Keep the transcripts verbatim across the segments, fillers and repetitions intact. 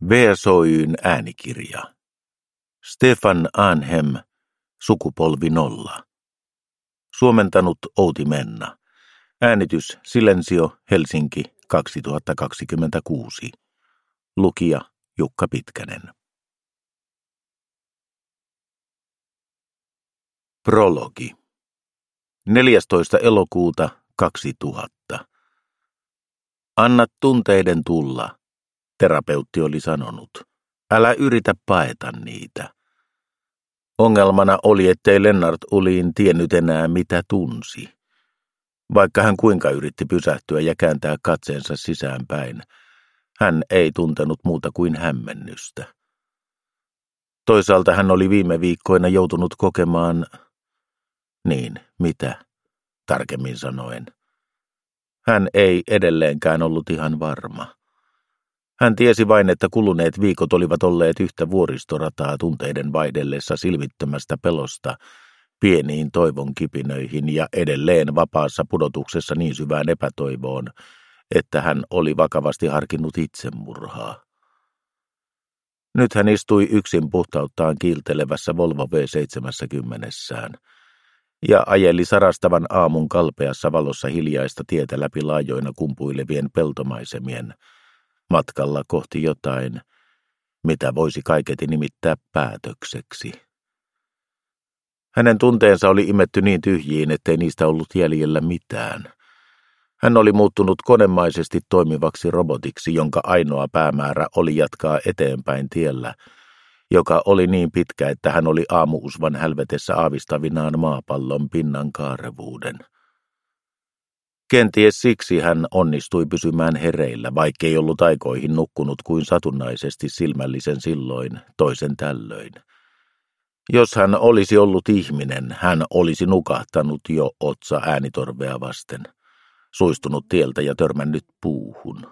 V S O Y:n äänikirja. Stefan Arnhem, Sukupolvi nolla. Suomentanut Outi Menna. Äänitys Silensio, Helsinki, kaksituhattakaksikymmentäkuusi. Lukija Jukka Pitkänen. Prologi. neljästoista elokuuta kaksituhatta. Anna tunteiden tulla, terapeutti oli sanonut. Älä yritä paeta niitä. Ongelmana oli, ettei Lennart Uhlin tiennyt enää, mitä tunsi. Vaikka hän kuinka yritti pysähtyä ja kääntää katseensa sisäänpäin, hän ei tuntenut muuta kuin hämmennystä. Toisaalta hän oli viime viikkoina joutunut kokemaan, niin mitä, tarkemmin sanoen. Hän ei edelleenkään ollut ihan varma. Hän tiesi vain, että kuluneet viikot olivat olleet yhtä vuoristorataa tunteiden vaihdellessa silmittömästä pelosta pieniin toivon kipinöihin ja edelleen vapaassa pudotuksessa niin syvään epätoivoon, että hän oli vakavasti harkinnut itsemurhaa. Nyt hän istui yksin puhtauttaan kiiltelevässä Volvo V seitsemänkymmentässään ja ajeli sarastavan aamun kalpeassa valossa hiljaista tietä läpi laajoina kumpuilevien peltomaisemien matkalla kohti jotain, mitä voisi kaiketi nimittää päätökseksi. Hänen tunteensa oli imetty niin tyhjiin, ettei niistä ollut jäljellä mitään. Hän oli muuttunut konemaisesti toimivaksi robotiksi, jonka ainoa päämäärä oli jatkaa eteenpäin tiellä, joka oli niin pitkä, että hän oli aamuusvan hälvetessä aavistavinaan maapallon pinnan kaarevuuden. Kenties siksi hän onnistui pysymään hereillä, vaikkei ollut aikoihin nukkunut kuin satunnaisesti silmällisen silloin, toisen tällöin. Jos hän olisi ollut ihminen, hän olisi nukahtanut jo otsa äänitorvea vasten, suistunut tieltä ja törmännyt puuhun.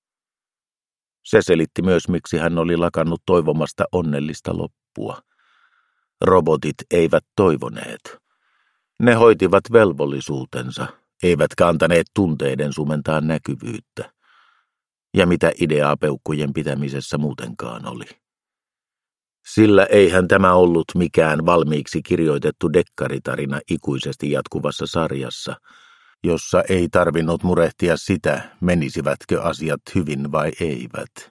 Se selitti myös, miksi hän oli lakannut toivomasta onnellista loppua. Robotit eivät toivoneet. Ne hoitivat velvollisuutensa, eivätkä antaneet tunteiden sumentaa näkyvyyttä. Ja mitä ideaa peukkujen pitämisessä muutenkaan oli. Sillä eihän tämä ollut mikään valmiiksi kirjoitettu dekkaritarina ikuisesti jatkuvassa sarjassa, jossa ei tarvinnut murehtia sitä, menisivätkö asiat hyvin vai eivät.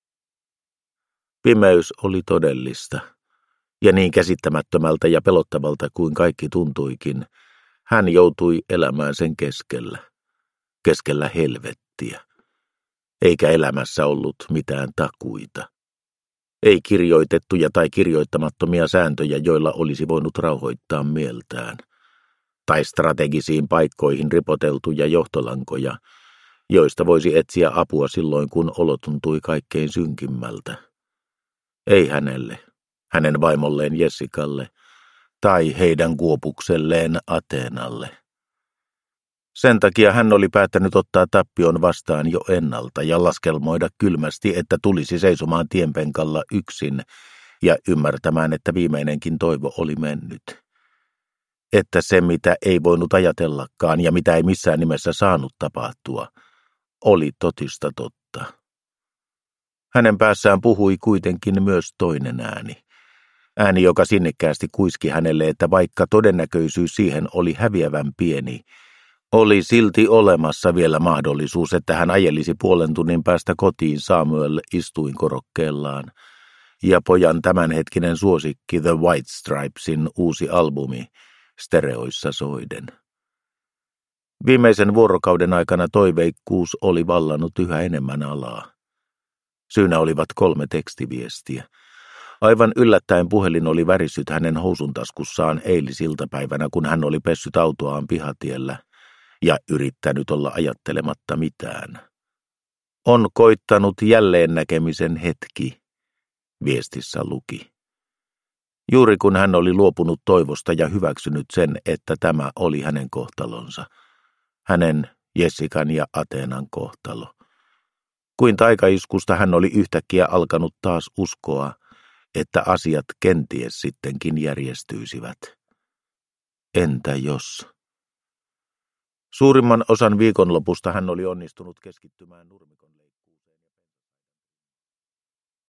Pimeys oli todellista, ja niin käsittämättömältä ja pelottavalta kuin kaikki tuntuikin, hän joutui elämään sen keskellä, keskellä helvettiä, eikä elämässä ollut mitään takuita. Ei kirjoitettuja tai kirjoittamattomia sääntöjä, joilla olisi voinut rauhoittaa mieltään, tai strategisiin paikkoihin ripoteltuja johtolankoja, joista voisi etsiä apua silloin, kun olo tuntui kaikkein synkimmältä. Ei hänelle, hänen vaimolleen Jessikalle, tai heidän kuopukselleen Ateenalle. Sen takia hän oli päättänyt ottaa tappion vastaan jo ennalta ja laskelmoida kylmästi, että tulisi seisomaan tienpenkalla yksin ja ymmärtämään, että viimeinenkin toivo oli mennyt. Että se, mitä ei voinut ajatellakaan ja mitä ei missään nimessä saanut tapahtua, oli totista totta. Hänen päässään puhui kuitenkin myös toinen ääni. Ääni, joka sinnikkäästi kuiski hänelle, että vaikka todennäköisyys siihen oli häviävän pieni, oli silti olemassa vielä mahdollisuus, että hän ajelisi puolen tunnin päästä kotiin Samuel istuinkorokkeellaan, ja pojan tämänhetkinen suosikki The White Stripesin uusi albumi stereoissa soiden. Viimeisen vuorokauden aikana toiveikkuus oli vallannut yhä enemmän alaa. Syynä olivat kolme tekstiviestiä. Aivan yllättäen puhelin oli värissyt hänen housuntaskussaan eilisiltapäivänä, kun hän oli pessyt autoaan pihatiellä ja yrittänyt olla ajattelematta mitään. On koittanut jälleen näkemisen hetki, viestissä luki. Juuri kun hän oli luopunut toivosta ja hyväksynyt sen, että tämä oli hänen kohtalonsa, hänen, Jessikan ja Ateenan kohtalo. Kuin taikaiskusta hän oli yhtäkkiä alkanut taas uskoa, että asiat kenties sittenkin järjestyisivät. Entä jos? Suurimman osan viikonlopusta hän oli onnistunut keskittymään nurmikon